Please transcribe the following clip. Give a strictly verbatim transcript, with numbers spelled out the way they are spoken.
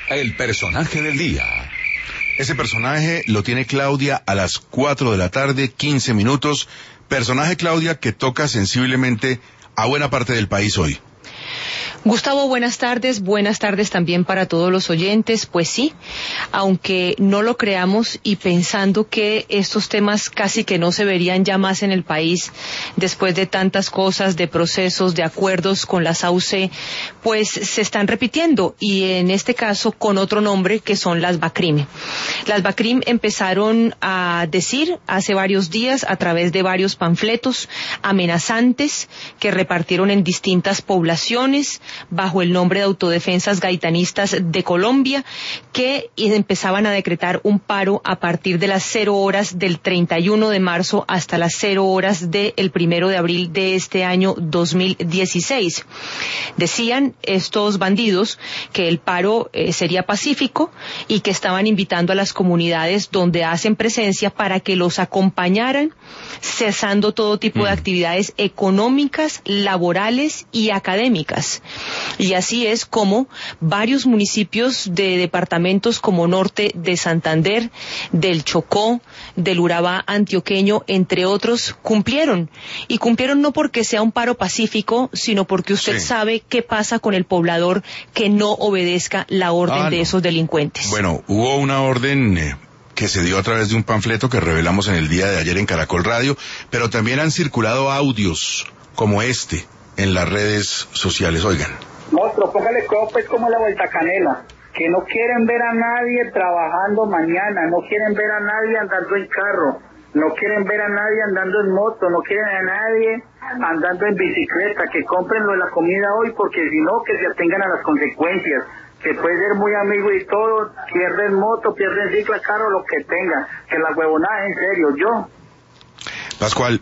El personaje del día. Ese personaje lo tiene Claudia a las cuatro de la tarde, quince minutos. Personaje, Claudia, que toca sensiblemente a buena parte del país hoy. Gustavo, buenas tardes, buenas tardes también para todos los oyentes. Pues sí, aunque no lo creamos y pensando que estos temas casi que no se verían ya más en el país después de tantas cosas, de procesos, de acuerdos con las A U C, pues se están repitiendo y en este caso con otro nombre que son las BACRIM. Las BACRIM empezaron a decir hace varios días a través de varios panfletos amenazantes que repartieron en distintas poblaciones bajo el nombre de Autodefensas Gaitanistas de Colombia, que empezaban a decretar un paro a partir de las cero horas del treinta y uno de marzo hasta las cero horas del primero de abril de este año dos mil dieciséis. Decían estos bandidos que el paro eh, sería pacífico y que estaban invitando a las comunidades donde hacen presencia para que los acompañaran, cesando todo tipo de actividades económicas, laborales y académicas. Y así es como varios municipios de departamentos como Norte de Santander, del Chocó, del Urabá antioqueño, entre otros, cumplieron. Y cumplieron no porque sea un paro pacífico, sino porque usted sí sabe qué pasa con el poblador que no obedezca la orden ah, de no. esos delincuentes. Bueno, hubo una orden eh, que se dio a través de un panfleto que revelamos en el día de ayer en Caracol Radio, pero también han circulado audios como este en las redes sociales. Oigan. Monstruo, póngale copes como la vuelta canela, que no quieren ver a nadie trabajando mañana, no quieren ver a nadie andando en carro, no quieren ver a nadie andando en moto, no quieren a nadie andando en bicicleta, que compren lo de la comida hoy, porque si no, que se atengan a las consecuencias, que puede ser muy amigo y todo, pierden moto, pierden cicla, carro, lo que tenga, que la huevonada es en serio, yo. Pascual,